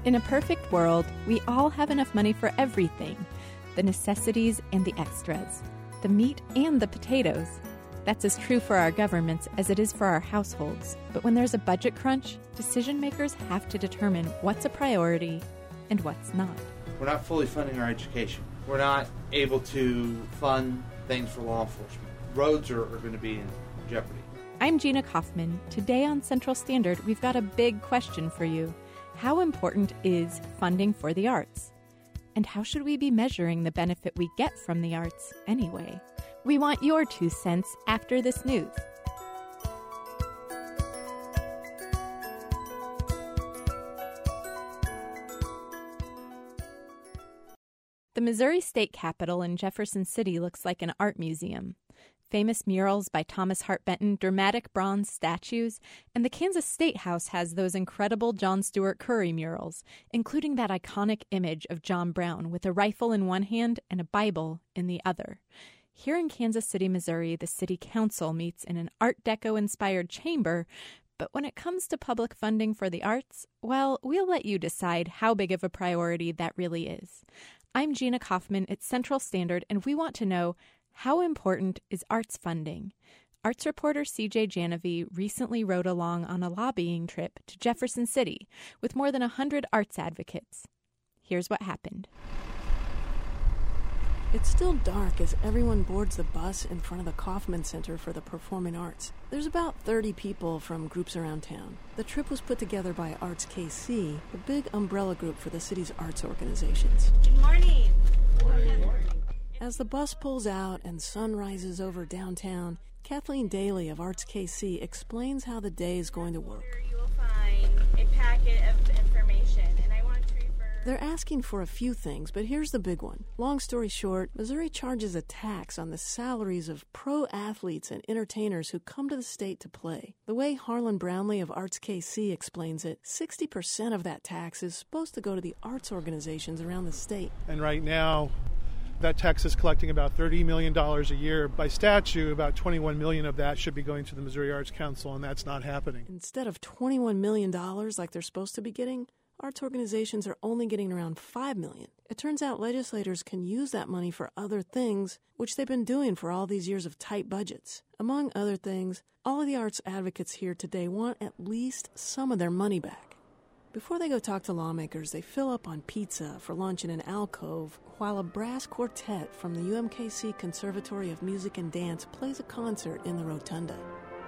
In a perfect world, we all have enough money for everything, the necessities and the extras, the meat and the potatoes. That's as true for our governments as it is for our households. But when there's a budget crunch, decision makers have to determine what's a priority and what's not. We're not fully funding our education. We're not able to fund things for law enforcement. Roads are going to be in jeopardy. I'm Gina Kaufman. Today on Central Standard, we've got a big question for you. How important is funding for the arts? And how should we be measuring the benefit we get from the arts anyway? We want your 2 cents after this news. The Missouri State Capitol in Jefferson City looks like an art museum. Famous murals by Thomas Hart Benton, dramatic bronze statues, and the Kansas State House has those incredible John Stewart Curry murals, including that iconic image of John Brown with a rifle in one hand and a Bible in the other. Here in Kansas City, Missouri, the City Council meets in an Art Deco-inspired chamber, but when it comes to public funding for the arts, well, we'll let you decide how big of a priority that really is. I'm Gina Kaufman at Central Standard, and we want to know, how important is arts funding? Arts reporter CJ Janovi recently rode along on a lobbying trip to Jefferson City with more than 100 arts advocates. Here's what happened. It's still dark as everyone boards the bus in front of the Kaufman Center for the Performing Arts. There's about 30 people from groups around town. The trip was put together by Arts KC, the big umbrella group for the city's arts organizations. Good morning. As the bus pulls out and sun rises over downtown, Kathleen Daly of Arts KC explains how the day is going to work. Here you will find a packet of information, and I want to refer... They're asking for a few things, but here's the big one. Long story short, Missouri charges a tax on the salaries of pro athletes and entertainers who come to the state to play. The way Harlan Brownlee of Arts KC explains it, 60% of that tax is supposed to go to the arts organizations around the state. And right now, that tax is collecting about $30 million a year. By statute, about $21 million of that should be going to the Missouri Arts Council, and that's not happening. Instead of $21 million like they're supposed to be getting, arts organizations are only getting around $5 million. It turns out legislators can use that money for other things, which they've been doing for all these years of tight budgets. Among other things, all of the arts advocates here today want at least some of their money back. Before they go talk to lawmakers, they fill up on pizza for lunch in an alcove while a brass quartet from the UMKC Conservatory of Music and Dance plays a concert in the rotunda.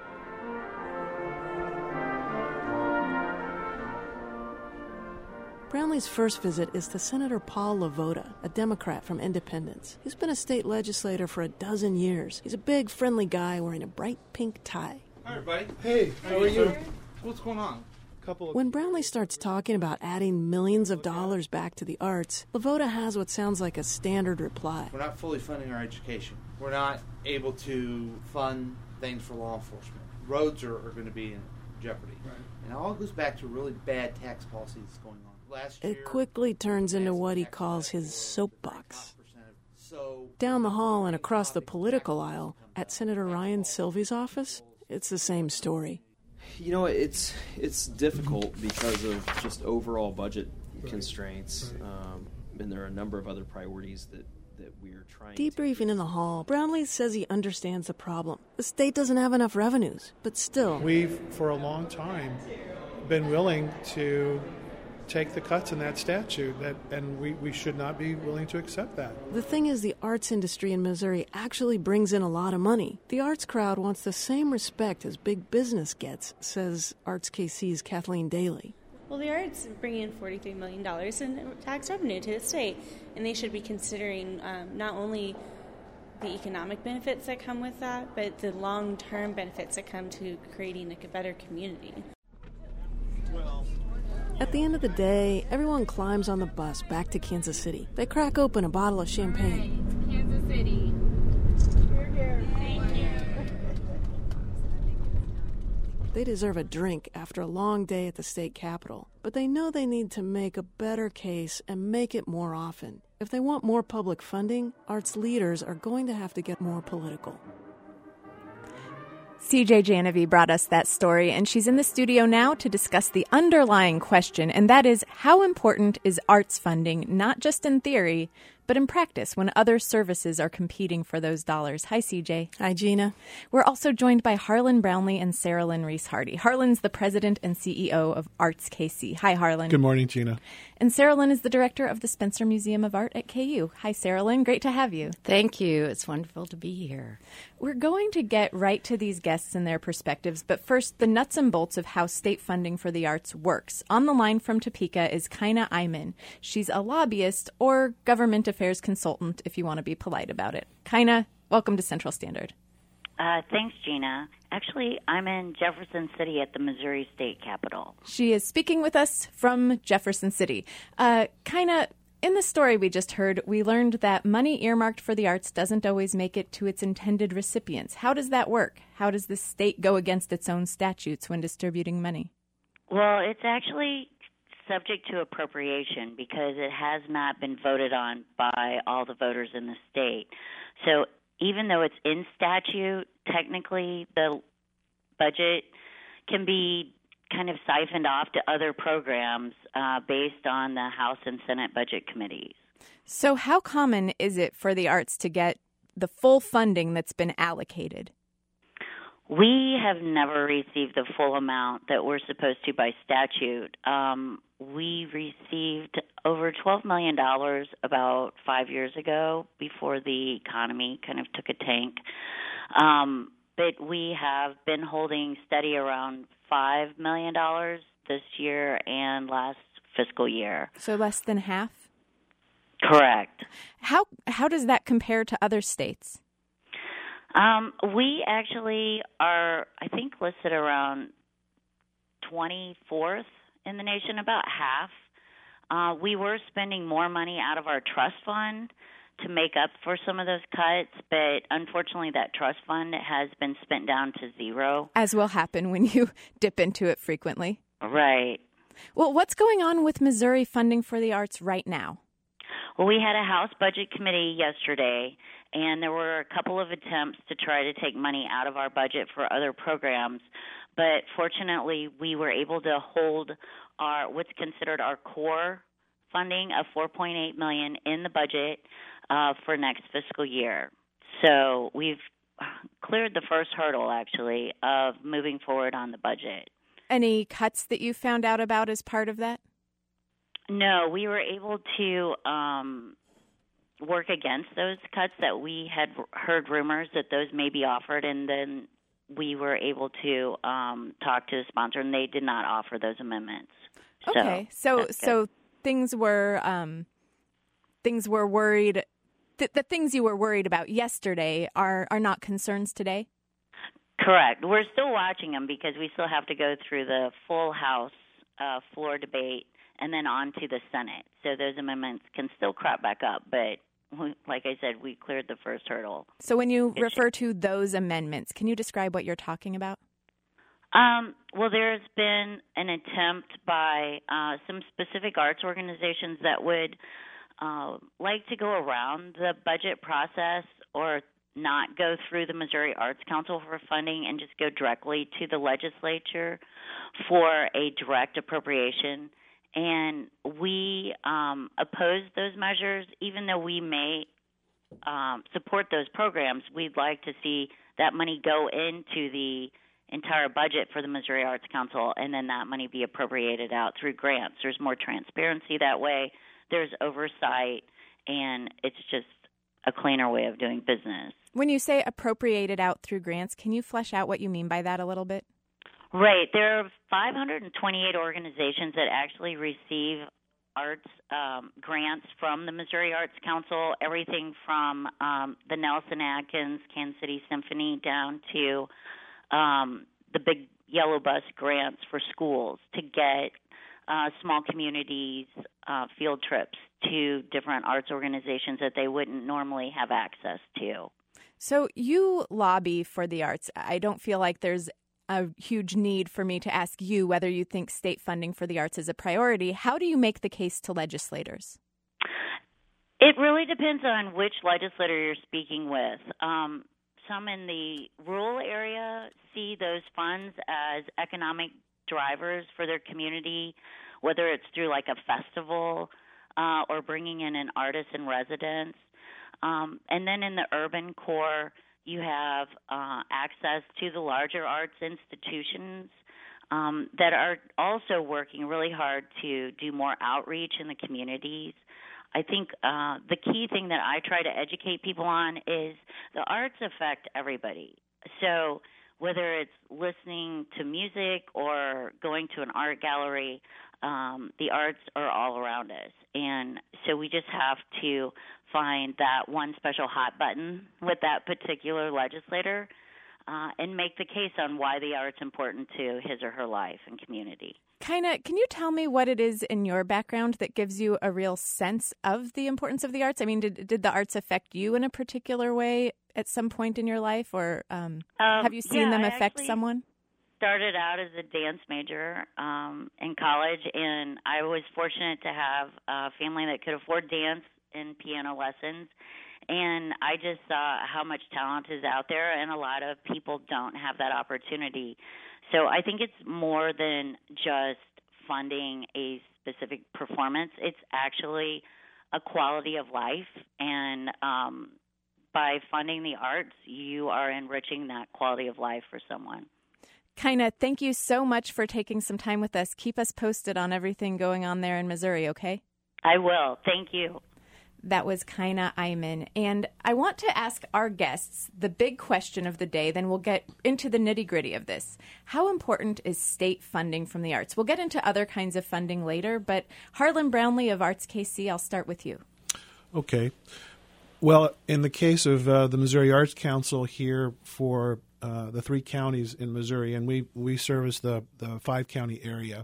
Brownlee's first visit is to Senator Paul LaVota, a Democrat from Independence. He's been a state legislator for 12 years. He's a big, friendly guy wearing a bright pink tie. Hi, everybody. Hey, how are you? What's going on? When Brownlee starts talking about adding millions of dollars back to the arts, LaVota has what sounds like a standard reply. We're not fully funding our education. We're not able to fund things for law enforcement. Roads are going to be in jeopardy. Right. And it all goes back to really bad tax policy that's going on. Last year, it quickly turns into what he calls his soapbox. Down the hall and across the political aisle, at Senator Ryan Silvey's office, it's the same story. You know, it's difficult because of just overall budget constraints, and there are a number of other priorities that we're trying Debriefing in the hall, Brownlee says he understands the problem. The state doesn't have enough revenues, but still. We've, for a long time, been willing to take the cuts in that statute, and we should not be willing to accept that. The thing is, the arts industry in Missouri actually brings in a lot of money. The arts crowd wants the same respect as big business gets, says Arts KC's Kathleen Daly. Well, the arts bring in $43 million in tax revenue to the state, and they should be considering not only the economic benefits that come with that, but the long-term benefits that come to creating a better community. At the end of the day, everyone climbs on the bus back to Kansas City. They crack open a bottle of champagne. Right, Kansas City. Thank you. They deserve a drink after a long day at the state capitol, but they know they need to make a better case and make it more often. If they want more public funding, arts leaders are going to have to get more political. CJ Janovi brought us that story, and she's in the studio now to discuss the underlying question, and that is, how important is arts funding, not just in theory, but in practice when other services are competing for those dollars? Hi, CJ. Hi, Gina. We're also joined by Harlan Brownlee and Sarah Lynn Reese-Hardy. Harlan's the president and CEO of Arts KC. Hi, Harlan. Good morning, Gina. And Sarah Lynn is the director of the Spencer Museum of Art at KU. Hi, Sarah Lynn. Great to have you. Thank you. It's wonderful to be here. We're going to get right to these guests and their perspectives, but first, the nuts and bolts of how state funding for the arts works. On the line from Topeka is Kaina Ayman. She's a lobbyist or government affairs consultant, if you want to be polite about it. Kaina, welcome to Central Standard. Thanks, Gina. Actually, I'm in Jefferson City at the Missouri State Capitol. She is speaking with us from Jefferson City. Kaina, in the story we just heard, we learned that money earmarked for the arts doesn't always make it to its intended recipients. How does that work? How does the state go against its own statutes when distributing money? Well, it's actually subject to appropriation because it has not been voted on by all the voters in the state. So even though it's in statute, technically the budget can be kind of siphoned off to other programs based on the House and Senate budget committees. So how common is it for the arts to get the full funding that's been allocated? We have never received the full amount that we're supposed to by statute. We received over $12 million about 5 years ago before the economy kind of took a tank. But we have been holding steady around $5 million this year and last fiscal year. So less than half? Correct. How does that compare to other states? We actually are, I think, listed around 24th in the nation, about half. We were spending more money out of our trust fund to make up for some of those cuts, but unfortunately that trust fund has been spent down to zero. As will happen when you dip into it frequently. Right. Well, what's going on with Missouri funding for the arts right now? Well, we had a House Budget Committee yesterday, and there were a couple of attempts to try to take money out of our budget for other programs, but fortunately we were able to hold our what's considered our core funding of $4.8 million in the budget for next fiscal year. So we've cleared the first hurdle, actually, of moving forward on the budget. Any cuts that you found out about as part of that? No, we were able to work against those cuts that we had heard rumors that those may be offered, and then we were able to talk to the sponsor, and they did not offer those amendments. Okay, so things were worried. The things you were worried about yesterday are not concerns today? Correct. We're still watching them because we still have to go through the full House floor debate and then on to the Senate. So those amendments can still crop back up, but like I said, we cleared the first hurdle. So when you refer to those amendments, can you describe what you're talking about? Well, there's been an attempt by some specific arts organizations that would like to go around the budget process or not go through the Missouri Arts Council for funding and just go directly to the legislature for a direct appropriation. And we oppose those measures. Even though we may support those programs, we'd like to see that money go into the entire budget for the Missouri Arts Council, and then that money be appropriated out through grants. There's more transparency that way. There's oversight, and it's just a cleaner way of doing business. When you say appropriated out through grants, can you flesh out what you mean by that a little bit? Right. There are 528 organizations that actually receive arts grants from the Missouri Arts Council, everything from the Nelson Atkins Kansas City Symphony down to the big yellow bus grants for schools to get small communities field trips to different arts organizations that they wouldn't normally have access to. So you lobby for the arts. I don't feel like there's a huge need for me to ask you whether you think state funding for the arts is a priority. How do you make the case to legislators? It really depends on which legislator you're speaking with. some in the rural area see those funds as economic drivers for their community, whether it's through like a festival or bringing in an artist in residence. And then in the urban core, you have access to the larger arts institutions that are also working really hard to do more outreach in the communities. I think the key thing that I try to educate people on is the arts affect everybody. So whether it's listening to music or going to an art gallery, the arts are all around us. And so we just have to find that one special hot button with that particular legislator and make the case on why the art's important to his or her life and community. Can you tell me what it is in your background that gives you a real sense of the importance of the arts? I mean, did the arts affect you in a particular way at some point in your life, or have you seen them affect someone? Started out as a dance major in college, and I was fortunate to have a family that could afford dance and piano lessons. And I just saw how much talent is out there, and a lot of people don't have that opportunity. So I think it's more than just funding a specific performance. It's actually a quality of life, and by funding the arts, you are enriching that quality of life for someone. Kaina, thank you so much for taking some time with us. Keep us posted on everything going on there in Missouri, okay? I will. Thank you. That was Kaina Eyman. And I want to ask our guests the big question of the day, then we'll get into the nitty-gritty of this. How important is state funding from the arts? We'll get into other kinds of funding later, but Harlan Brownlee of Arts KC, I'll start with you. Okay. Well, in the case of the Missouri Arts Council here for the 3 counties in Missouri, and we service the 5-county area,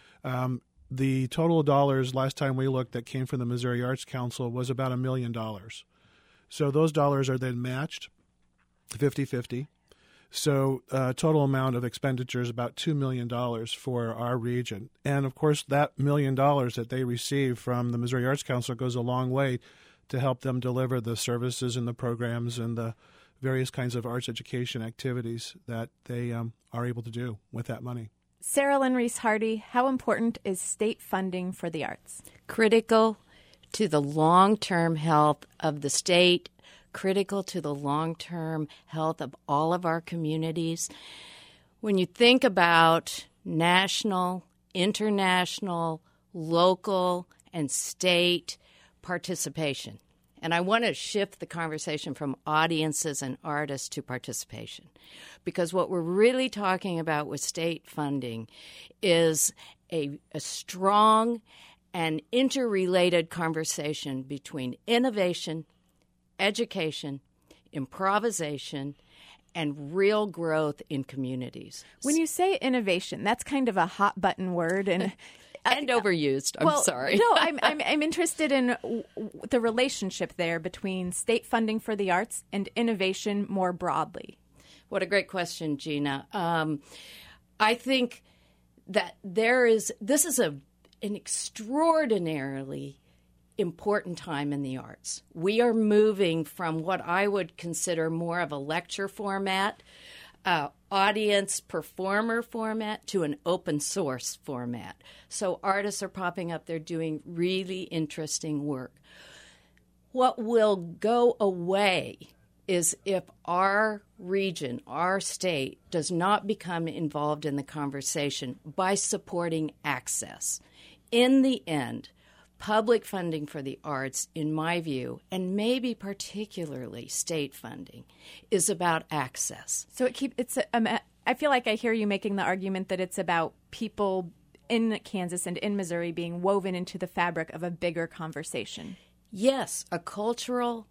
the total dollars last time we looked that came from the Missouri Arts Council was about $1 million. So those dollars are then matched 50-50. So total amount of expenditure is about $2 million for our region. And, of course, that $1 million that they receive from the Missouri Arts Council goes a long way to help them deliver the services and the programs and the various kinds of arts education activities that they are able to do with that money. Sarah Lynn Reese Hardy, how important is state funding for the arts? Critical to the long-term health of the state, critical to the long-term health of all of our communities. When you think about national, international, local, and state participation, and I want to shift the conversation from audiences and artists to participation, because what we're really talking about with state funding is a strong and interrelated conversation between innovation, education, improvisation, and real growth in communities. When you say innovation, that's kind of a hot button word, and overused. I'm sorry. No, I'm interested in the relationship there between state funding for the arts and innovation more broadly. What a great question, Gina. I think that this is an extraordinarily important time in the arts. We are moving from what I would consider more of a lecture format, audience performer format, to an open source format. So artists are popping up. They're doing really interesting work. What will go away is if our region, our state, does not become involved in the conversation by supporting access. In the end, public funding for the arts, in my view, and maybe particularly state funding, is about access. So I feel like I hear you making the argument that it's about people in Kansas and in Missouri being woven into the fabric of a bigger conversation. Yes, a cultural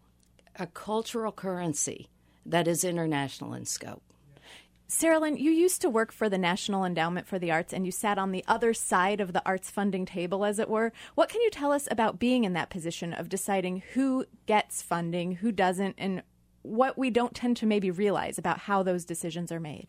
currency that is international in scope. Sarah Lynn, you used to work for the National Endowment for the Arts, and you sat on the other side of the arts funding table, as it were. What can you tell us about being in that position of deciding who gets funding, who doesn't, and what we don't tend to maybe realize about how those decisions are made?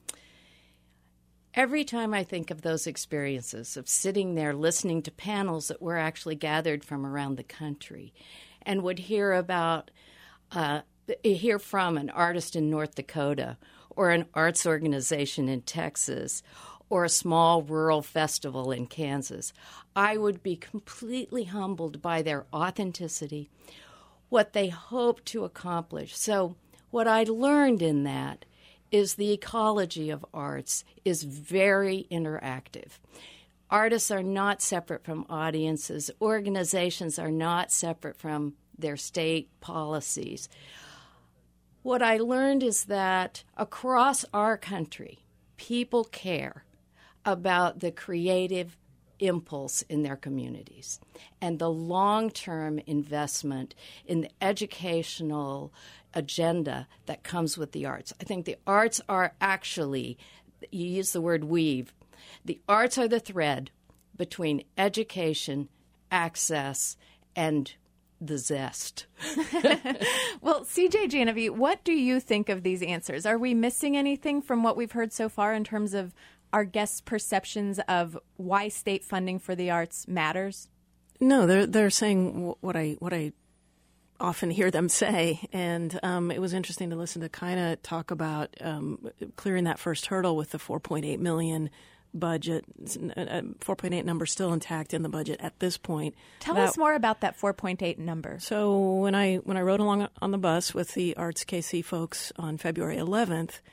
Every time I think of those experiences of sitting there listening to panels that were actually gathered from around the country and would hear about hear from an artist in North Dakota or an arts organization in Texas or a small rural festival in Kansas, I would be completely humbled by their authenticity, what they hope to accomplish. So what I learned in that is the ecology of arts is very interactive. Artists are not separate from audiences. Organizations are not separate from their state policies. What I learned is that across our country, people care about the creative impulse in their communities and the long-term investment in the educational agenda that comes with the arts. I think the arts are actually, you use the word weave, the arts are the thread between education, access, and the zest. Well, CJ Genevieve, what do you think of these answers? Are we missing anything from what we've heard so far in terms of our guests' perceptions of why state funding for the arts matters? No, they're saying what I often hear them say, and it was interesting to listen to Kaina talk about clearing that first hurdle with the $4.8 million budget. 4.8 number still intact in the budget at this point. Tell us more about that 4.8 number. So when I rode along on the bus with the Arts KC folks on February 11th,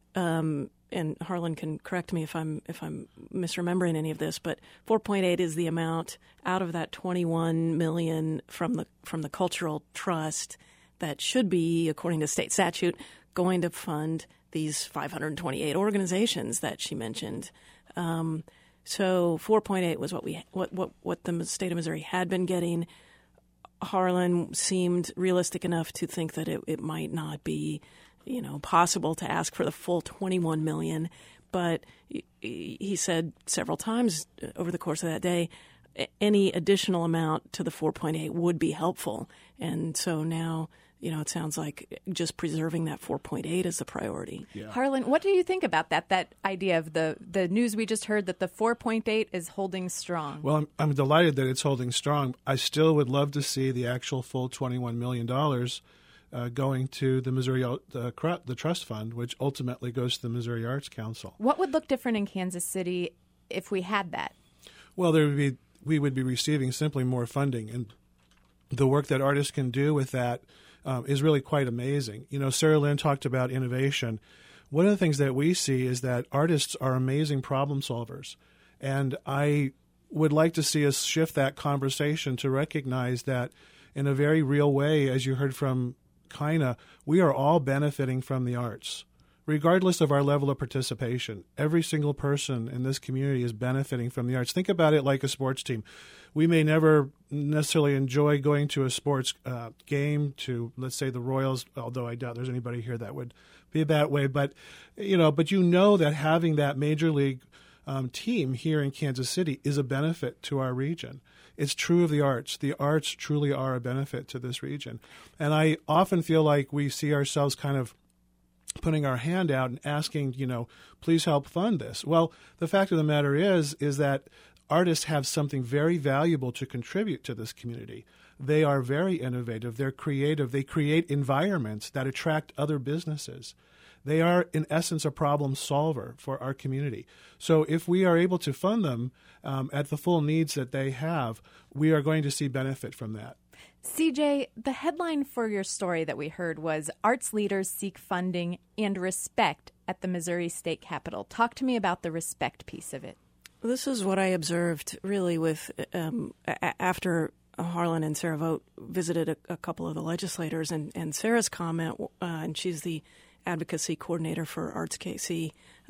and Harlan can correct me if I'm misremembering any of this, but 4.8 is the amount out of that 21 million from the cultural trust that should be, according to state statute, going to fund these 528 organizations that she mentioned. So 4.8 was what the state of Missouri had been getting. Harlan seemed realistic enough to think that it might not be, possible to ask for the full 21 million. But he said several times over the course of that day, any additional amount to the 4.8 would be helpful. And so now, it sounds like just preserving that 4.8 is the priority. Yeah. Harlan, what do you think about that idea of the news we just heard that the 4.8 is holding strong? Well, I'm delighted that it's holding strong. I still would love to see the actual full $21 million going to the Missouri the Trust Fund, which ultimately goes to the Missouri Arts Council. What would look different in Kansas City if we had that? Well, we would be receiving simply more funding, and the work that artists can do with that is really quite amazing. Sarah Lynn talked about innovation. One of the things that we see is that artists are amazing problem solvers, and I would like to see us shift that conversation to recognize that in a very real way, as you heard from Kaina, we are all benefiting from the arts. Regardless of our level of participation, every single person in this community is benefiting from the arts. Think about it like a sports team. We may never necessarily enjoy going to a sports game to, let's say, the Royals, although I doubt there's anybody here that would be that way. But that having that major league team here in Kansas City is a benefit to our region. It's true of the arts. The arts truly are a benefit to this region. And I often feel like we see ourselves kind of putting our hand out and asking, please help fund this. Well, the fact of the matter is that artists have something very valuable to contribute to this community. They are very innovative. They're creative. They create environments that attract other businesses. They are, in essence, a problem solver for our community. So if we are able to fund them at the full needs that they have, we are going to see benefit from that. CJ, the headline for your story that we heard was Arts Leaders Seek Funding and Respect at the Missouri State Capitol. Talk to me about the respect piece of it. This is what I observed really with after Harlan and Sarah Vogt visited a couple of the legislators, and Sarah's comment, and she's the advocacy coordinator for Arts KC.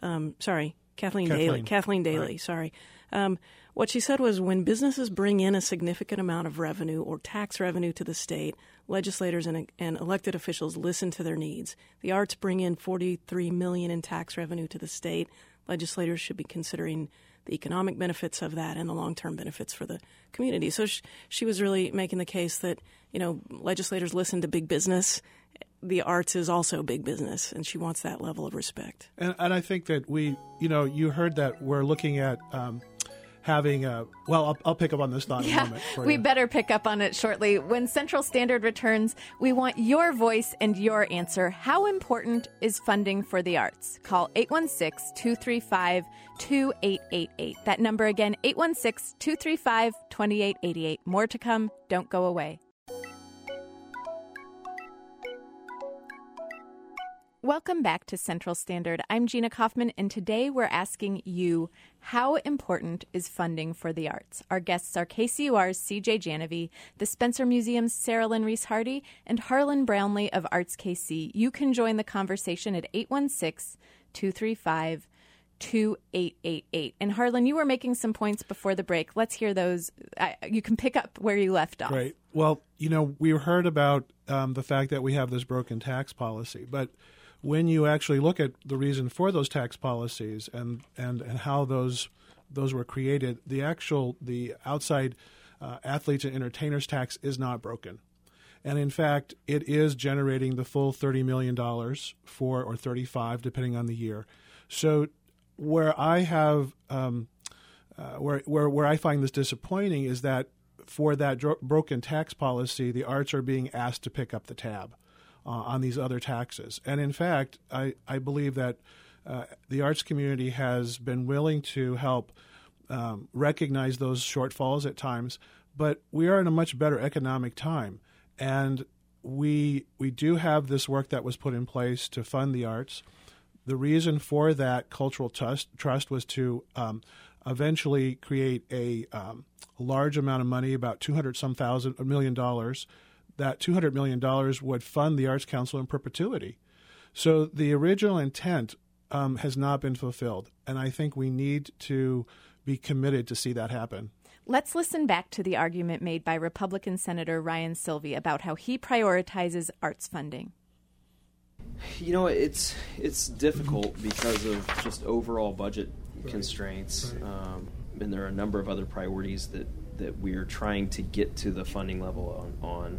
Kathleen Daly. Sorry. What she said was, when businesses bring in a significant amount of revenue or tax revenue to the state, legislators and elected officials listen to their needs. The arts bring in $43 million in tax revenue to the state. Legislators should be considering the economic benefits of that and the long-term benefits for the community. So she was really making the case that, legislators listen to big business. The arts is also big business, and she wants that level of respect. And I think that you heard that we're looking at having a, well, I'll pick up on this thought in a moment. We better pick up on it shortly. When Central Standard returns, we want your voice and your answer. How important is funding for the arts? Call 816-235-2888. That number again, 816-235-2888. More to come. Don't go away. Welcome back to Central Standard. I'm Gina Kaufman, and today we're asking you, how important is funding for the arts? Our guests are KCUR's CJ Janovy, the Spencer Museum's Sarah Lynn Reese-Hardy, and Harlan Brownlee of Arts KC. You can join the conversation at 816-235-2888. And Harlan, you were making some points before the break. Let's hear those. You can pick up where you left off. Right. Well, we heard about the fact that we have this broken tax policy, but when you actually look at the reason for those tax policies and how those were created, the outside athletes and entertainers tax is not broken. And in fact, it is generating the full $30 million or $35, depending on the year. So where I have where I find this disappointing is that for that broken tax policy, the arts are being asked to pick up the tab on these other taxes. And in fact, I believe that the arts community has been willing to help recognize those shortfalls at times, but we are in a much better economic time. And we do have this work that was put in place to fund the arts. The reason for that cultural trust was to eventually create a large amount of money, about $200 million. That $200 million would fund the Arts Council in perpetuity. So the original intent has not been fulfilled, and I think we need to be committed to see that happen. Let's listen back to the argument made by Republican Senator Ryan Silvey about how he prioritizes arts funding. It's difficult because of just overall budget constraints, and there are a number of other priorities that we're trying to get to the funding level on.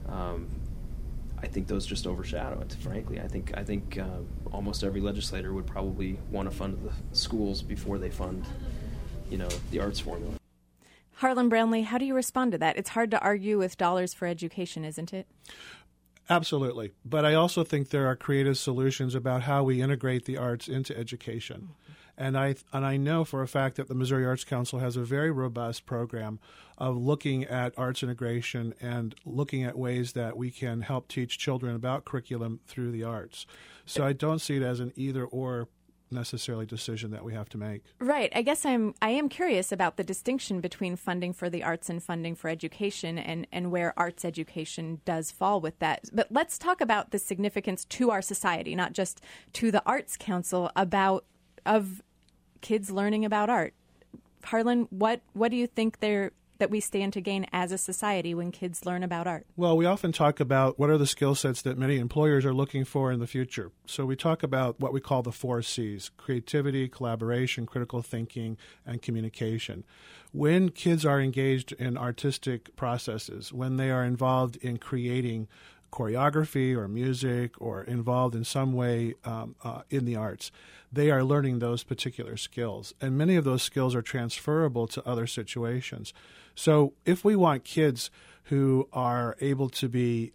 I think those just overshadow it, frankly. I think almost every legislator would probably want to fund the schools before they fund, the arts formula. Harlan Brownlee, how do you respond to that? It's hard to argue with dollars for education, isn't it? Absolutely. But I also think there are creative solutions about how we integrate the arts into education. And I know for a fact that the Missouri Arts Council has a very robust program of looking at arts integration and looking at ways that we can help teach children about curriculum through the arts. So I don't see it as an either-or necessarily decision that we have to make. Right. I guess I am curious about the distinction between funding for the arts and funding for education and where arts education does fall with that. But let's talk about the significance to our society, not just to the Arts Council, of kids learning about art. Harlan, what do you think that we stand to gain as a society when kids learn about art? Well, we often talk about what are the skill sets that many employers are looking for in the future. So we talk about what we call the 4 C's: creativity, collaboration, critical thinking, and communication. When kids are engaged in artistic processes, when they are involved in creating choreography or music or involved in some way in the arts, they are learning those particular skills. And many of those skills are transferable to other situations. So if we want kids who are able to be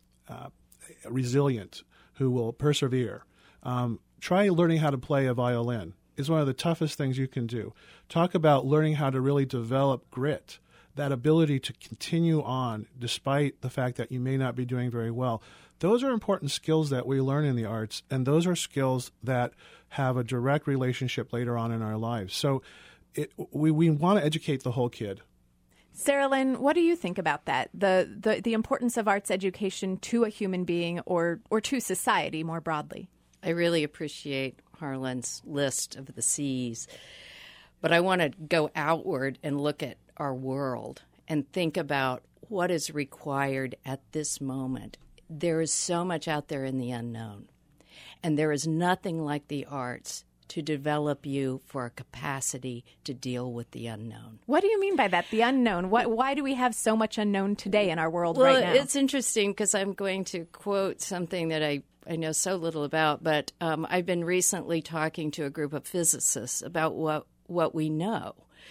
resilient, who will persevere, try learning how to play a violin. It's one of the toughest things you can do. Talk about learning how to really develop grit, that ability to continue on despite the fact that you may not be doing very well. Those are important skills that we learn in the arts, and those are skills that have a direct relationship later on in our lives. So we want to educate the whole kid. Sarah Lynn, what do you think about that? The importance of arts education to a human being or to society more broadly? I really appreciate Harlan's list of the C's, but I want to go outward and look at our world and think about what is required at this moment. There is so much out there in the unknown, and there is nothing like the arts to develop you for a capacity to deal with the unknown. What do you mean by that, the unknown? Why do we have so much unknown today in our world right now? Well, it's interesting because I'm going to quote something that I know so little about, but I've been recently talking to a group of physicists about what we know.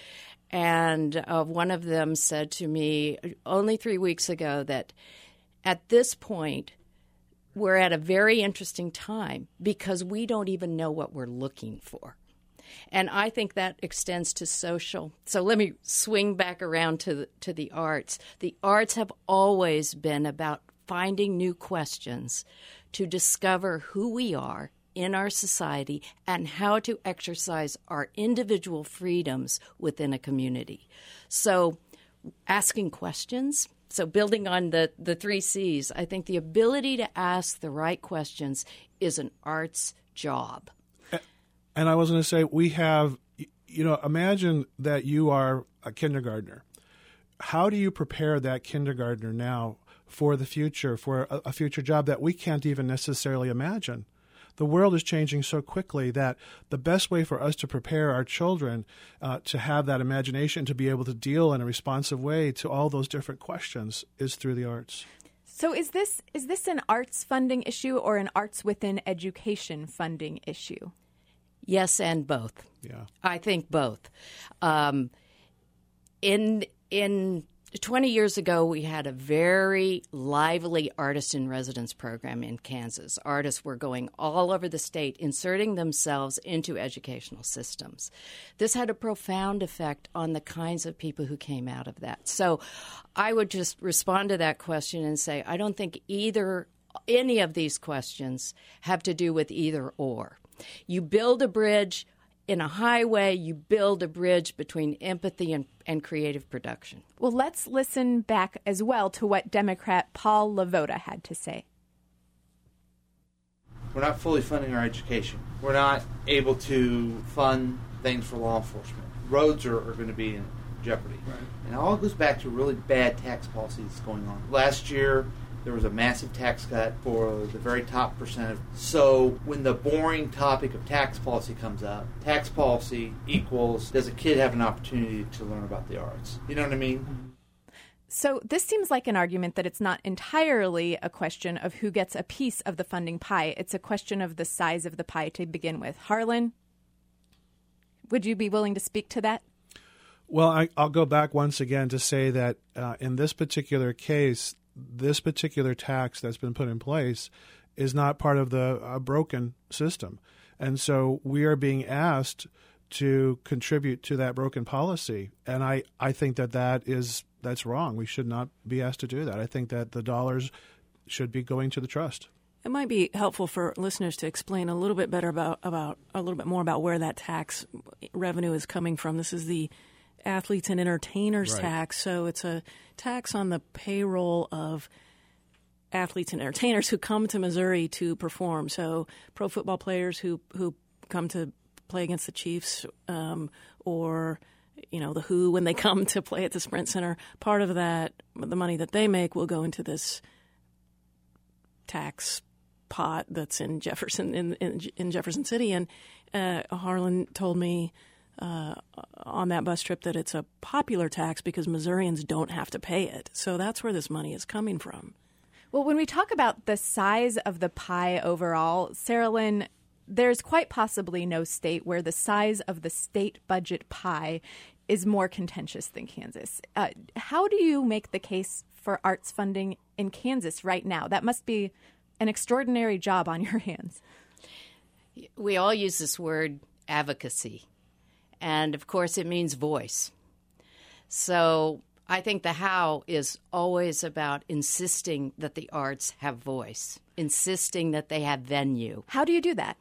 And one of them said to me only 3 weeks ago that at this point, we're at a very interesting time because we don't even know what we're looking for. And I think that extends to social. So let me swing back around to the arts. The arts have always been about finding new questions to discover who we are in our society and how to exercise our individual freedoms within a community. So asking questions, so building on the 3 C's, I think the ability to ask the right questions is an arts job. And I was going to say, we have, imagine that you are a kindergartner. How do you prepare that kindergartner now for the future, for a future job that we can't even necessarily imagine? The world is changing so quickly that the best way for us to prepare our children to have that imagination, to be able to deal in a responsive way to all those different questions is through the arts. So is this an arts funding issue or an arts within education funding issue? Yes, and both. Yeah, I think both. In 20 years ago, we had a very lively artist in residence program in Kansas. Artists were going all over the state, inserting themselves into educational systems. This had a profound effect on the kinds of people who came out of that. So I would just respond to that question and say, I don't think any of these questions have to do with either or. You build a bridge in a highway, you build a bridge between empathy and creative production. Well, let's listen back as well to what Democrat Paul LaVota had to say. We're not fully funding our education. We're not able to fund things for law enforcement. Roads are going to be in jeopardy. Right. And it all goes back to really bad tax policy that's going on. Last year, there was a massive tax cut for the very top percent. So when the boring topic of tax policy comes up, tax policy equals, does a kid have an opportunity to learn about the arts? You know what I mean? So this seems like an argument that it's not entirely a question of who gets a piece of the funding pie. It's a question of the size of the pie to begin with. Harlan, would you be willing to speak to that? Well, I'll go back once again to say that in this particular case, this particular tax that's been put in place is not part of the broken system. And so we are being asked to contribute to that broken policy. And I think that's wrong. We should not be asked to do that. I think that the dollars should be going to the trust. It might be helpful for listeners to explain a little bit better about a little bit more about where that tax revenue is coming from. This is the athletes and entertainers tax. So it's a tax on the payroll of athletes and entertainers who come to Missouri to perform. So pro football players who come to play against the Chiefs, or the Who when they come to play at the Sprint Center. Part of that, the money that they make, will go into this tax pot that's in Jefferson in Jefferson City. And Harlan told me on that bus trip that it's a popular tax because Missourians don't have to pay it. So that's where this money is coming from. Well, when we talk about the size of the pie overall, Sarah Lynn, there's quite possibly no state where the size of the state budget pie is more contentious than Kansas. How do you make the case for arts funding in Kansas right now? That must be an extraordinary job on your hands. We all use this word advocacy. And, of course, it means voice. So I think the how is always about insisting that the arts have voice, insisting that they have venue. How do you do that?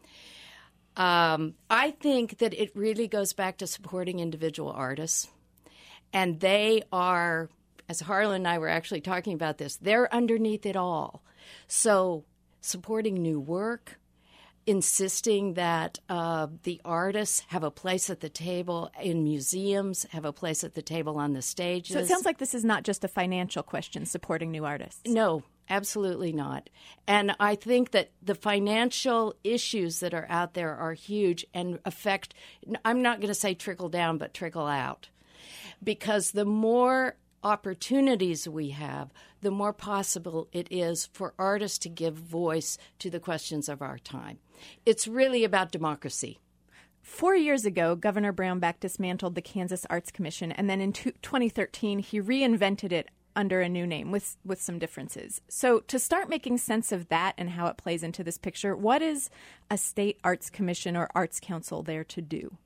I think that it really goes back to supporting individual artists. And they are, as Harlan and I were actually talking about this, they're underneath it all. So supporting new work, insisting that the artists have a place at the table in museums, have a place at the table on the stages. So it sounds like this is not just a financial question, supporting new artists. No, absolutely not. And I think that the financial issues that are out there are huge and affect, I'm not going to say trickle down, but trickle out. Because the more opportunities we have, the more possible it is for artists to give voice to the questions of our time. It's really about democracy. 4 years ago, Governor Brownback dismantled the Kansas Arts Commission, and then in 2013, he reinvented it under a new name with some differences. So to start making sense of that and how it plays into this picture, what is a state arts commission or arts council there to do?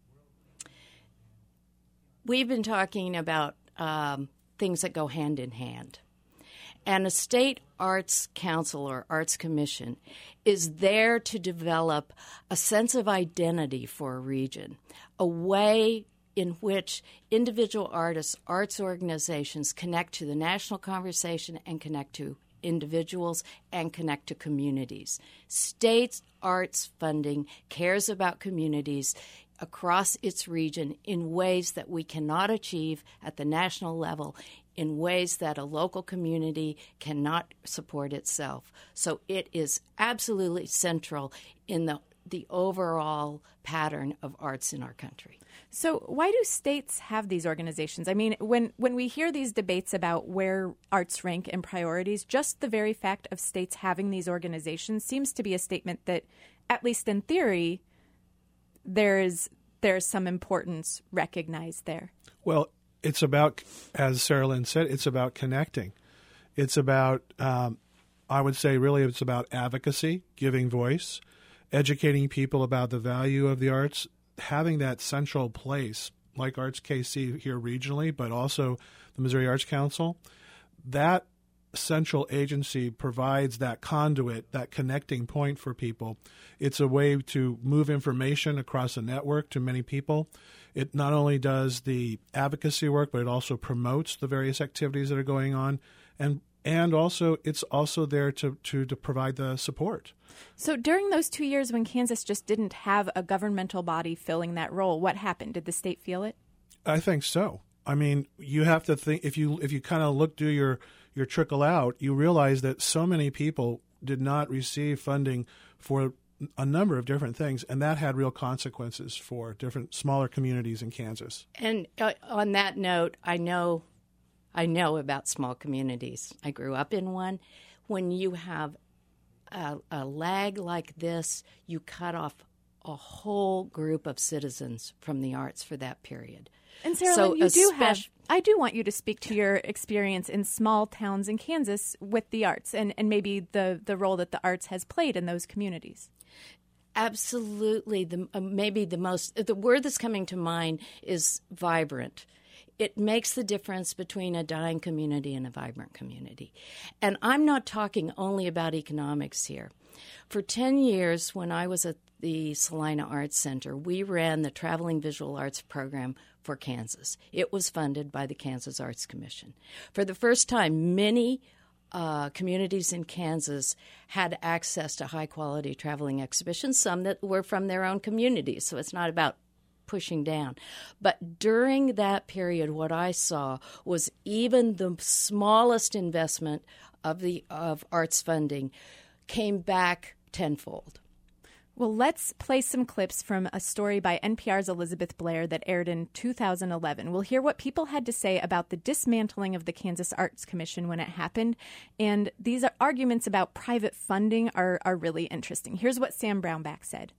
We've been talking about things that go hand in hand. And a state arts council or arts commission is there to develop a sense of identity for a region, a way in which individual artists, arts organizations connect to the national conversation and connect to individuals and connect to communities. State arts funding cares about communities across its region in ways that we cannot achieve at the national level, in ways that a local community cannot support itself. So it is absolutely central in the overall pattern of arts in our country. So why do states have these organizations? I mean, when we hear these debates about where arts rank in priorities, just the very fact of states having these organizations seems to be a statement that, at least in theory, there's some importance recognized there. Well, it's about, as Sarah Lynn said, it's about connecting. It's about, I would say, really, it's about advocacy, giving voice, educating people about the value of the arts, having that central place, like Arts KC here regionally, but also the Missouri Arts Council. That central agency provides that conduit, that connecting point for people. It's a way to move information across a network to many people. It not only does the advocacy work, but it also promotes the various activities that are going on, and also it's also there to provide the support. So during those 2 years when Kansas just didn't have a governmental body filling that role, what happened? Did the state feel it? I think so. I mean, you have to think, if you kind of do your trickle out, you realize that so many people did not receive funding for a number of different things, and that had real consequences for different smaller communities in Kansas. And on that note, I know about small communities. I grew up in one. When you have a lag like this, you cut off a whole group of citizens from the arts for that period. And Sarah Lynn, I do want you to speak to your experience in small towns in Kansas with the arts and maybe the role that the arts has played in those communities. Absolutely. The word that's coming to mind is vibrant. It makes the difference between a dying community and a vibrant community. And I'm not talking only about economics here. For 10 years, when I was at the Salina Arts Center, we ran the Traveling Visual Arts Program for Kansas. It was funded by the Kansas Arts Commission. For the first time, many communities in Kansas had access to high-quality traveling exhibitions, some that were from their own communities, so it's not about pushing down. But during that period, what I saw was even the smallest investment of arts funding came back tenfold. Well, let's play some clips from a story by NPR's Elizabeth Blair that aired in 2011. We'll hear what people had to say about the dismantling of the Kansas Arts Commission when it happened. And these arguments about private funding are really interesting. Here's what Sam Brownback said.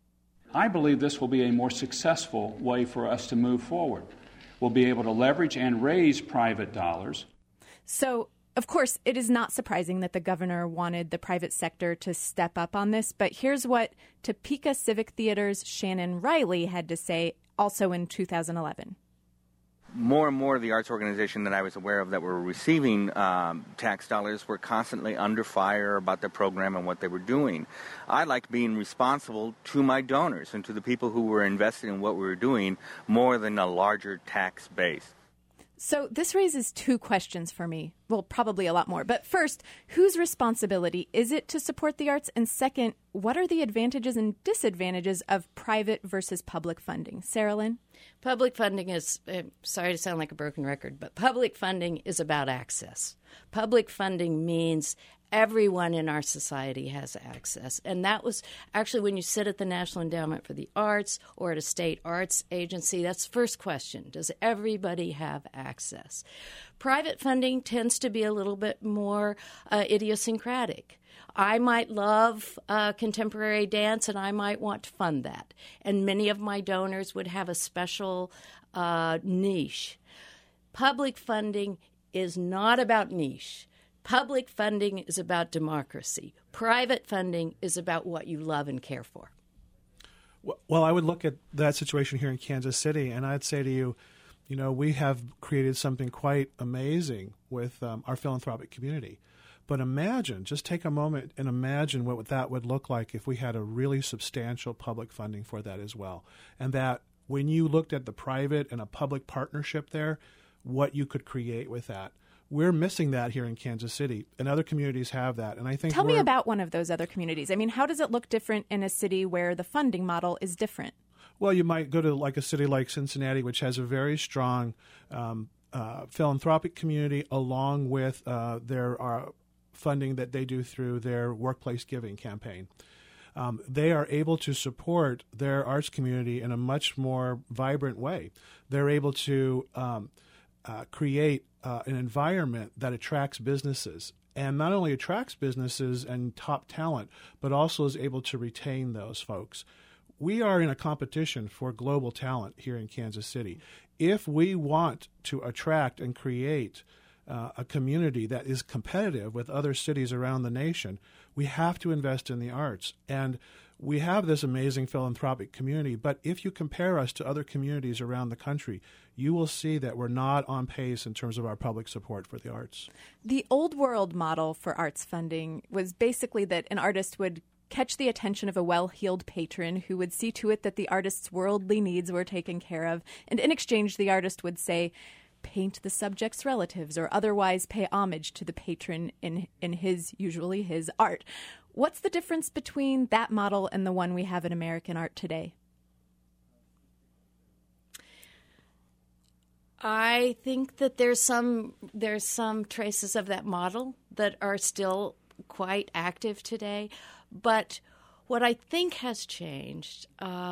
I believe this will be a more successful way for us to move forward. We'll be able to leverage and raise private dollars. So, of course, it is not surprising that the governor wanted the private sector to step up on this, but here's what Topeka Civic Theater's Shannon Riley had to say also in 2011. More and more of the arts organizations that I was aware of that were receiving tax dollars were constantly under fire about the program and what they were doing. I liked being responsible to my donors and to the people who were invested in what we were doing more than a larger tax base. So this raises two questions for me. Well, probably a lot more. But first, whose responsibility is it to support the arts? And second, what are the advantages and disadvantages of private versus public funding? Sarah Lynn? Public funding is, sorry to sound like a broken record, but public funding is about access. Public funding means everyone in our society has access. And that was actually when you sit at the National Endowment for the Arts or at a state arts agency, that's the first question. Does everybody have access? Private funding tends to be a little bit more idiosyncratic. I might love contemporary dance, and I might want to fund that. And many of my donors would have a special niche. Public funding is not about niche. Public funding is about democracy. Private funding is about what you love and care for. Well, I would look at that situation here in Kansas City, and I'd say to you, we have created something quite amazing with our philanthropic community. But just take a moment and imagine what that would look like if we had a really substantial public funding for that as well. And that when you looked at the private and a public partnership there, what you could create with that. We're missing that here in Kansas City, and other communities have that. And I think Tell me about one of those other communities. I mean, how does it look different in a city where the funding model is different? Well, you might go to like a city like Cincinnati, which has a very strong philanthropic community, along with their funding that they do through their workplace giving campaign. They are able to support their arts community in a much more vibrant way. They're able to create an environment that attracts businesses, and not only attracts businesses and top talent, but also is able to retain those folks. We are in a competition for global talent here in Kansas City. If we want to attract and create a community that is competitive with other cities around the nation, we have to invest in the arts. And we have this amazing philanthropic community, but if you compare us to other communities around the country, you will see that we're not on pace in terms of our public support for the arts. The old world model for arts funding was basically that an artist would catch the attention of a well-heeled patron who would see to it that the artist's worldly needs were taken care of, and in exchange the artist would say, paint the subject's relatives or otherwise pay homage to the patron in usually his art. What's the difference between that model and the one we have in American art today? I think that there's some traces of that model that are still quite active today. But what I think has changed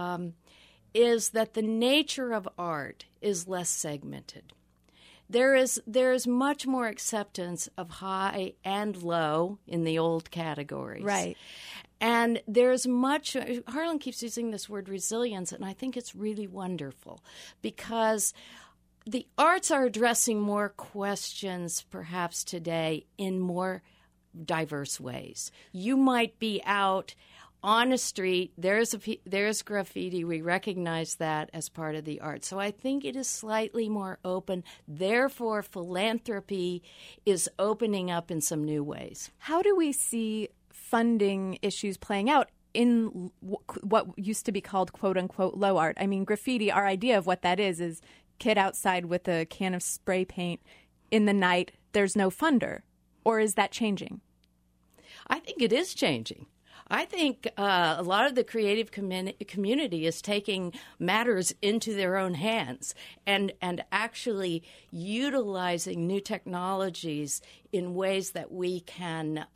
is that the nature of art is less segmented. There is much more acceptance of high and low in the old categories. Right. And there's much, Harlan keeps using this word resilience, and I think it's really wonderful because the arts are addressing more questions perhaps today in more diverse ways. You might be out on a street, there's graffiti. We recognize that as part of the art. So I think it is slightly more open. Therefore, philanthropy is opening up in some new ways. How do we see funding issues playing out in what used to be called quote-unquote low art? I mean, graffiti, our idea of what that is kid outside with a can of spray paint in the night, there's no funder. Or is that changing? I think it is changing. I think a lot of the creative community is taking matters into their own hands and actually utilizing new technologies in ways that we can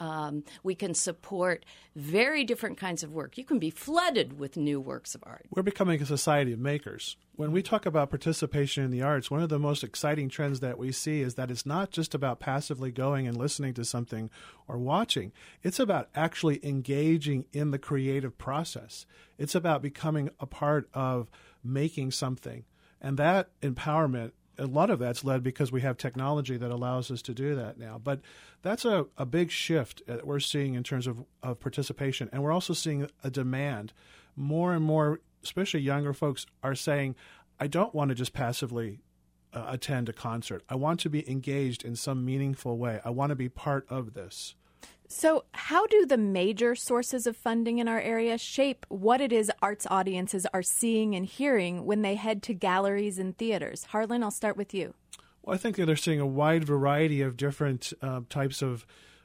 support very different kinds of work. You can be flooded with new works of art. We're becoming a society of makers. When we talk about participation in the arts, one of the most exciting trends that we see is that it's not just about passively going and listening to something or watching. It's about actually engaging in the creative process. It's about becoming a part of making something. And that empowerment, a lot of that's led because we have technology that allows us to do that now. But that's a big shift that we're seeing in terms of participation. And we're also seeing a demand. More and more, especially younger folks, are saying, I don't want to just passively attend a concert. I want to be engaged in some meaningful way. I want to be part of this. So how do the major sources of funding in our area shape what it is arts audiences are seeing and hearing when they head to galleries and theaters? Harlan, I'll start with you. Well, I think that they're seeing a wide variety of different types of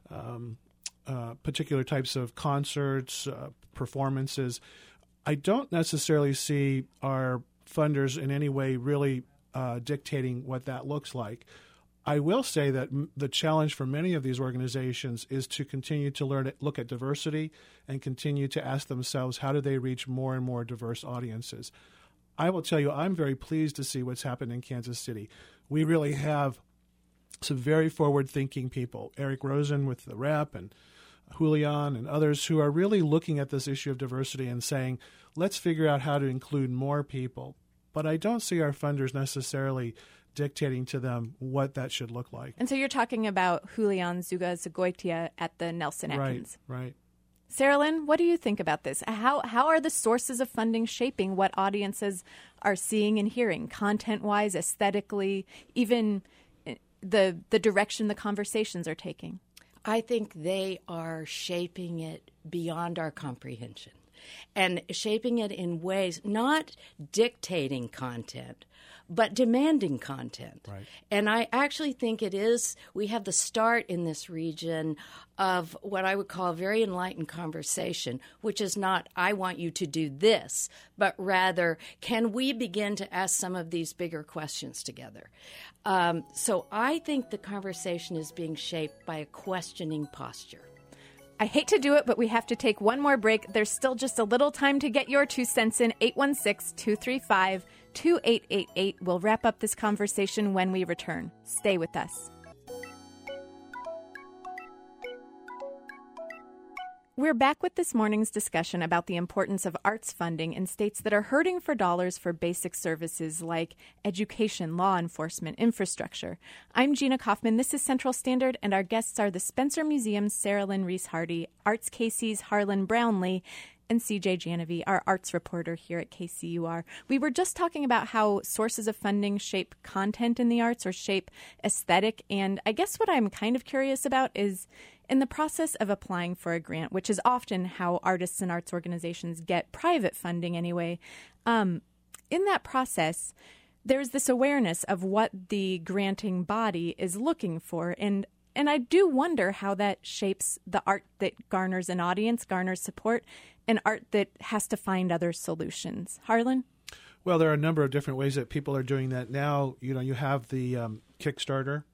particular types of concerts, performances. I don't necessarily see our funders in any way really dictating what that looks like. I will say that the challenge for many of these organizations is to continue to look at diversity and continue to ask themselves, how do they reach more and more diverse audiences? I will tell you, I'm very pleased to see what's happened in Kansas City. We really have some very forward-thinking people. Eric Rosen with the Rep and Julian and others who are really looking at this issue of diversity and saying, let's figure out how to include more people. But I don't see our funders necessarily dictating to them what that should look like. And so you're talking about Julian Zugazagoitia at the Nelson Atkins. Right. Sarah Lynn, what do you think about this? How are the sources of funding shaping what audiences are seeing and hearing, content-wise, aesthetically, even the direction the conversations are taking? I think they are shaping it beyond our comprehension and shaping it in ways, not dictating content, but demanding content. Right. And I actually think we have the start in this region of what I would call a very enlightened conversation, which is not, I want you to do this, but rather, can we begin to ask some of these bigger questions together? So I think the conversation is being shaped by a questioning posture. I hate to do it, but we have to take one more break. There's still just a little time to get your 2 cents in. 816-235-2888. We'll wrap up this conversation when we return. Stay with us. We're back with this morning's discussion about the importance of arts funding in states that are hurting for dollars for basic services like education, law enforcement, infrastructure. I'm Gina Kaufman. This is Central Standard, and our guests are the Spencer Museum's Sarah Lynn Rees-Hardy, Arts KC's Harlan Brownlee, and CJ Janovi, our arts reporter here at KCUR. We were just talking about how sources of funding shape content in the arts or shape aesthetic, and I guess what I'm kind of curious about is in the process of applying for a grant, which is often how artists and arts organizations get private funding anyway, in that process, there's this awareness of what the granting body is looking for, and I do wonder how that shapes the art that garners an audience, garners support, and art that has to find other solutions. Harlan? Well, there are a number of different ways that people are doing that now. You have the Kickstarter,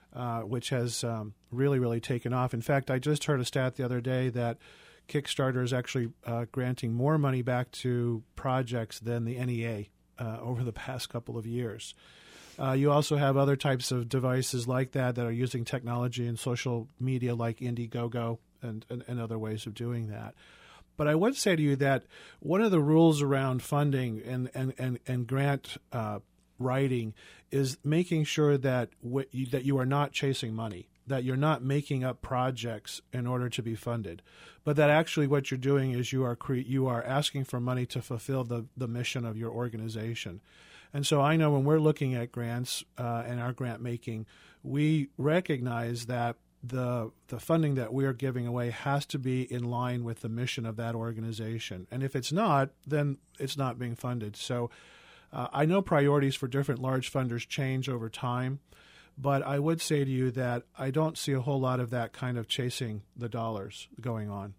which has really, really taken off. In fact, I just heard a stat the other day that Kickstarter is actually granting more money back to projects than the NEA over the past couple of years. You also have other types of devices like that are using technology and social media like Indiegogo and other ways of doing that. But I would say to you that one of the rules around funding and grant writing is making sure that that you are not chasing money, that you're not making up projects in order to be funded, but that actually what you're doing is you are asking for money to fulfill the mission of your organization. And so I know when we're looking at grants and our grant making, we recognize that the funding that we are giving away has to be in line with the mission of that organization. And if it's not, then it's not being funded. So I know priorities for different large funders change over time, but I would say to you that I don't see a whole lot of that kind of chasing the dollars going on.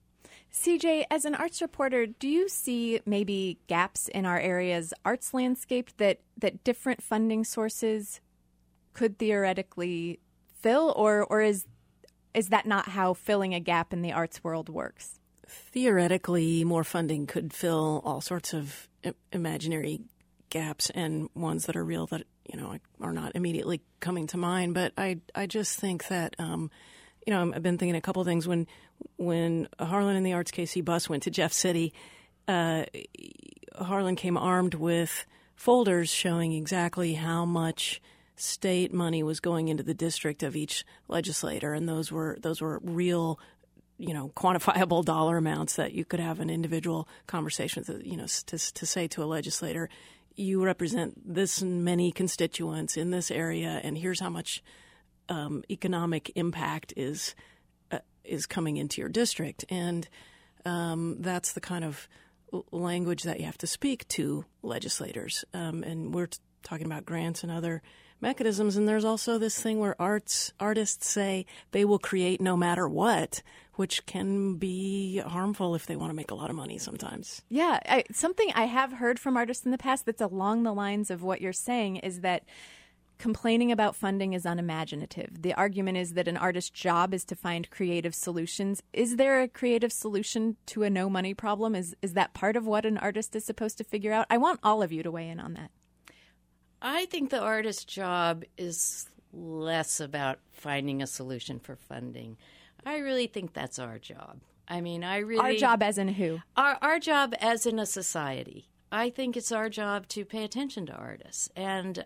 CJ, as an arts reporter, do you see maybe gaps in our area's arts landscape that different funding sources could theoretically fill, or is that not how filling a gap in the arts world works? Theoretically, more funding could fill all sorts of imaginary gaps and ones that are real that are not immediately coming to mind. But I just think that I've been thinking a couple of things. When Harlan and the Arts KC bus went to Jeff City, Harlan came armed with folders showing exactly how much state money was going into the district of each legislator, and those were real, quantifiable dollar amounts that you could have an individual conversation with, to say to a legislator, you represent this many constituents in this area, and here's how much economic impact is coming into your district. And that's the kind of language that you have to speak to legislators. And we're talking about grants and other mechanisms. And there's also this thing where artists say they will create no matter what, which can be harmful if they want to make a lot of money sometimes. Yeah. Something I have heard from artists in the past that's along the lines of what you're saying is that complaining about funding is unimaginative. The argument is that an artist's job is to find creative solutions. Is there a creative solution to a no money problem? Is that part of what an artist is supposed to figure out? I want all of you to weigh in on that. I think the artist's job is less about finding a solution for funding. I really think that's our job. I mean, Our job as in who? Our job as in a society. I think it's our job to pay attention to artists. And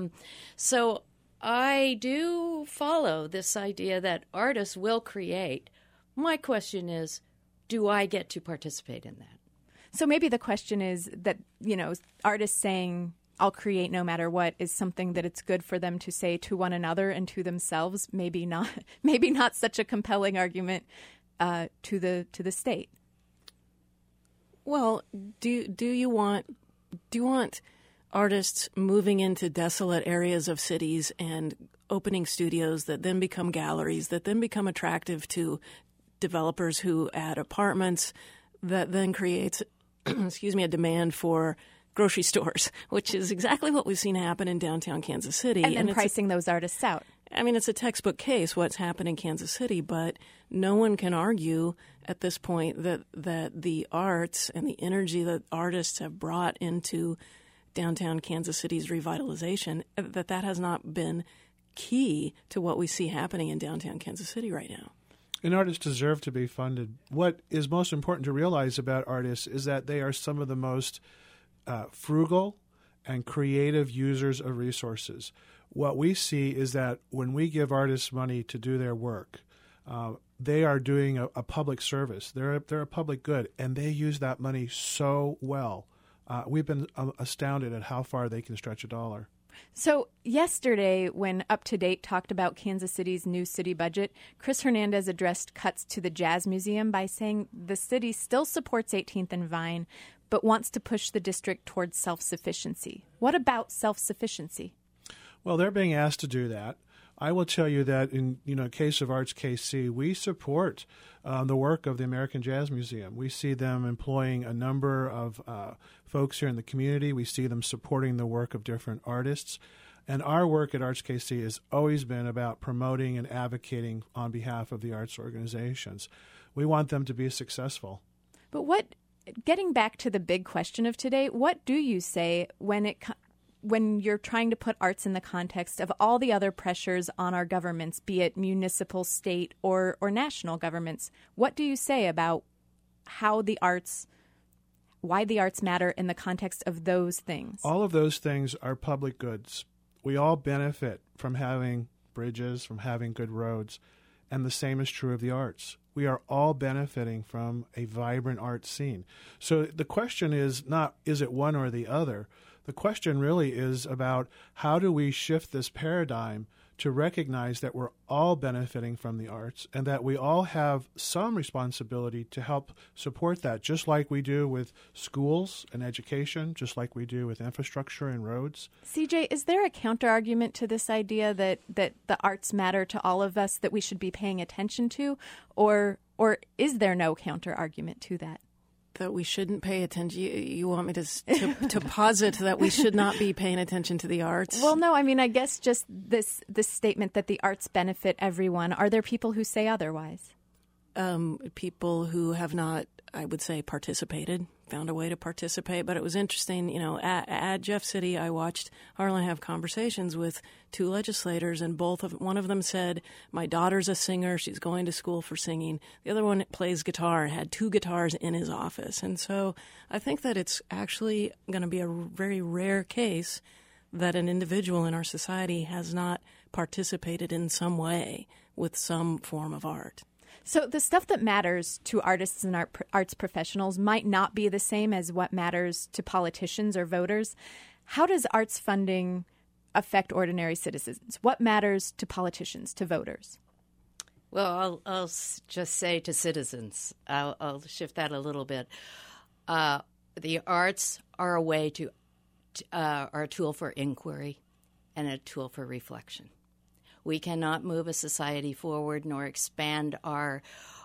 so I do follow this idea that artists will create. My question is, do I get to participate in that? So maybe the question is that, artists saying, I'll create no matter what, is something that it's good for them to say to one another and to themselves. Maybe not such a compelling argument to the state. Well, do you want artists moving into desolate areas of cities and opening studios that then become galleries, that then become attractive to developers who add apartments, that then creates, a demand for grocery stores, which is exactly what we've seen happen in downtown Kansas City. And then pricing those artists out. I mean, it's a textbook case what's happened in Kansas City, but no one can argue at this point that the arts and the energy that artists have brought into downtown Kansas City's revitalization, that has not been key to what we see happening in downtown Kansas City right now. And artists deserve to be funded. What is most important to realize about artists is that they are some of the most frugal and creative users of resources. What we see is that when we give artists money to do their work, they are doing a public service. They're a public good, and they use that money so well. We've been astounded at how far they can stretch a dollar. So yesterday, when Up to Date talked about Kansas City's new city budget, Chris Hernandez addressed cuts to the Jazz Museum by saying the city still supports 18th and Vine, but wants to push the district towards self-sufficiency. What about self-sufficiency? Well, they're being asked to do that. I will tell you that in case of Arts KC, we support the work of the American Jazz Museum. We see them employing a number of folks here in the community. We see them supporting the work of different artists. And our work at Arts KC has always been about promoting and advocating on behalf of the arts organizations. We want them to be successful. But getting back to the big question of today, what do you say when you're trying to put arts in the context of all the other pressures on our governments, be it municipal, state, or national governments? What do you say about why the arts matter in the context of those things? All of those things are public goods. We all benefit from having bridges, from having good roads, and the same is true of the arts. We are all benefiting from a vibrant art scene. So the question is not, is it one or the other? The question really is about how do we shift this paradigm to recognize that we're all benefiting from the arts and that we all have some responsibility to help support that, just like we do with schools and education, just like we do with infrastructure and roads. CJ, is there a counter-argument to this idea that the arts matter to all of us, that we should be paying attention to, or is there no counter-argument to that? That we shouldn't pay attention? You want me to posit that we should not be paying attention to the arts? Well, no. I mean, I guess just this statement that the arts benefit everyone. Are there people who say otherwise? People who have not, I would say, participated, found a way to participate. But it was interesting, at Jeff City, I watched Harlan have conversations with two legislators, and one of them said, my daughter's a singer, she's going to school for singing. The other one plays guitar and had two guitars in his office. And so I think that it's actually going to be a very rare case that an individual in our society has not participated in some way with some form of art. So the stuff that matters to artists and arts professionals might not be the same as what matters to politicians or voters. How does arts funding affect ordinary citizens? What matters to politicians, to voters? Well, I'll just say to citizens, I'll shift that a little bit. The arts are are a tool for inquiry and a tool for reflection. We cannot move a society forward nor expand our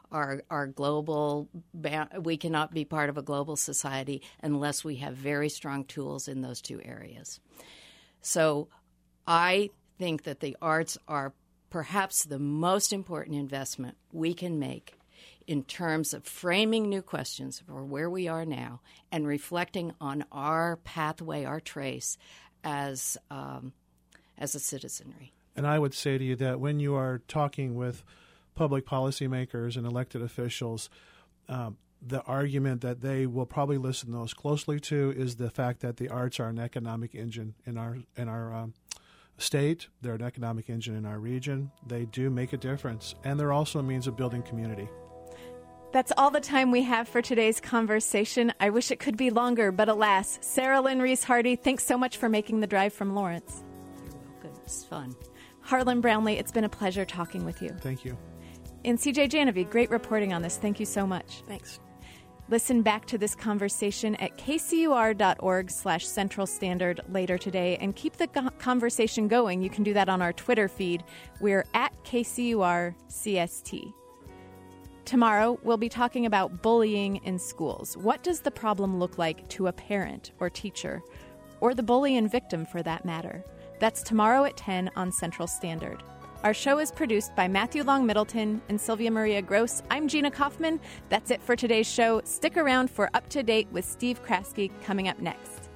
global. We cannot be part of a global society unless we have very strong tools in those two areas. So I think that the arts are perhaps the most important investment we can make in terms of framing new questions for where we are now and reflecting on our pathway, our trace as a citizenry. And I would say to you that when you are talking with public policymakers and elected officials, the argument that they will probably listen most closely to is the fact that the arts are an economic engine in our state. They're an economic engine in our region. They do make a difference, and they're also a means of building community. That's all the time we have for today's conversation. I wish it could be longer, but alas. Sarah Lynn Reese-Hardy, thanks so much for making the drive from Lawrence. You're welcome. It's fun. Harlan Brownlee, it's been a pleasure talking with you. Thank you. And CJ Janovi, great reporting on this. Thank you so much. Thanks. Listen back to this conversation at kcur.org/Central Standard later today and keep the conversation going. You can do that on our Twitter feed. We're at KCUR-CST. Tomorrow, we'll be talking about bullying in schools. What does the problem look like to a parent or teacher, or the bully and victim for that matter? That's tomorrow at 10 on Central Standard. Our show is produced by Matthew Long Middleton and Sylvia Maria Gross. I'm Gina Kaufman. That's it for today's show. Stick around for Up to Date with Steve Kraske coming up next.